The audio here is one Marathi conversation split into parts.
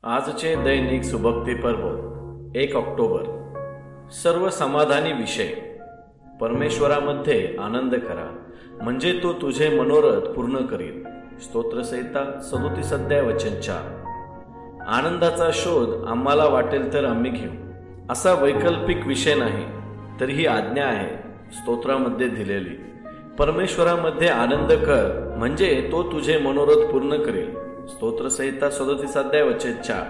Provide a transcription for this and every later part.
आजचे दैनिक सुभक्ती पर्व 1 ऑक्टोबर. सर्व समाधानी विषय. परमेश्वरामध्ये आनंद करा, म्हणजे तो तुझे मनोरथ पूर्ण करील. स्तोत्रसंहिता 37 अध्याय वचन 4. आनंदाचा शोध आम्हाला वाटेल तर आम्ही घेऊ, असा वैकल्पिक विषय नाही, तर ही आज्ञा आहे स्तोत्रामध्ये दिलेली. परमेश्वरामध्ये आनंद कर, म्हणजे तो तुझे मनोरथ पूर्ण करेल. स्तोत्रसंहिता 37 अध्याय वचन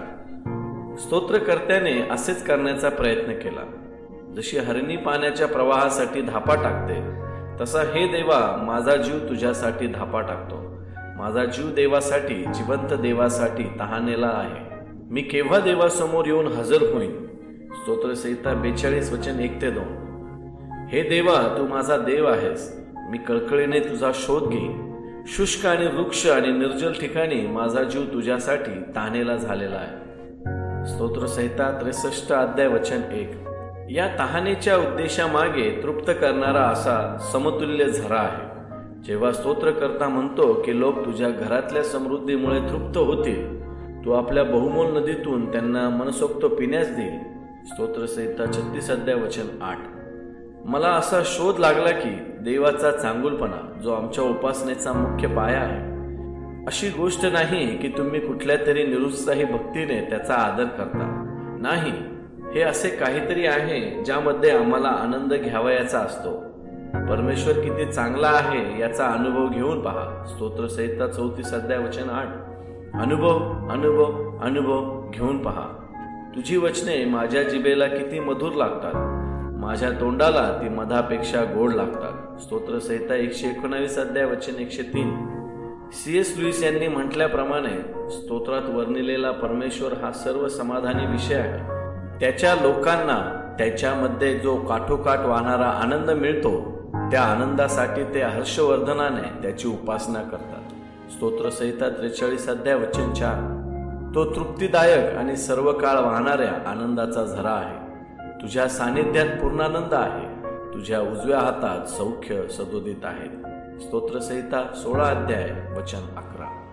4. स्तोत्रकर्त्याने असेच करण्याचा प्रयत्न केला. जशी हरणी पाण्याच्या प्रवाहासाठी धापा टाकते, तसा हे देवा माझा जीव तुझ्यासाठी धापा टाकतो. माझा जीव देवासाठी, जिवंत देवासाठी तहानेला आहे. मी केव्हा देवासमोर येऊन हजर होईन. स्तोत्रसंहिता 42 वचन 1 ते 2. हे देवा, तू माझा देव आहेस. मी कळकळीने तुझा शोध घेईन. शुष्क आणि वृक्ष आणि निर्जल ठिकाणी माझा जीव तुझ्यासाठी तहानेला झालेला आहे. स्तोत्रसंहिता 63 अध्याय वचन 1. या तहानेच्या उद्देशामागे तृप्त करणारा असा समतुल्य झरा आहे. जेव्हा स्तोत्रकर्ता म्हणतो की लोक तुझ्या घरातल्या समृद्धीमुळे तृप्त होतील, तू आपल्या बहुमोल नदीतून त्यांना मनसोक्त पिण्यास देईल. स्तोत्रसंहिता 36 अध्याय वचन 8. मला असा शोध लागला की देवाचा चांगुलपणा, जो आमच्या उपासनेचा मुख्य पाया आहे, अशी गोष्ट नाही की तुम्ही कुठल्या तरी निरुत्साही भक्तीने त्याचा आदर करता. नाही, हे असे काहीतरी आहे ज्यामध्ये आम्हाला आनंद घ्यावयाचा असतो. परमेश्वर किती चांगला आहे याचा अनुभव घेऊन पहा. स्तोत्रसंहिता 34 अध्याय वचन 8. अनुभव अनुभव अनुभव घेऊन पहा. तुझी वचने माझ्या जिभेला किती मधुर लागतात, माझ्या तोंडाला ती मधापेक्षा गोड लागतात. स्तोत्रसंहिता 119 अध्याय वचन 103. C.S. लुईस यांनी म्हटल्याप्रमाणे स्तोत्रात वर्णिलेला परमेश्वर हा सर्व समाधानी विषय आहे. त्याच्या लोकांना त्याच्यामध्ये जो काठोकाठ वाहणारा आनंद मिळतो, त्या आनंदासाठी ते हर्षवर्धनाने त्याची उपासना करतात. स्तोत्रसंहिता 43 अध्याय वचन 4. तो तृप्तीदायक आणि सर्व काळ वाहणाऱ्या आनंदाचा झरा आहे. तुझ्या सानिध्यात पूर्णानंद आहे. तुझ्या उजव्या हातात सौख्य सदोदित आहेत. स्तोत्रसंहिता 16 अध्याय वचन 11.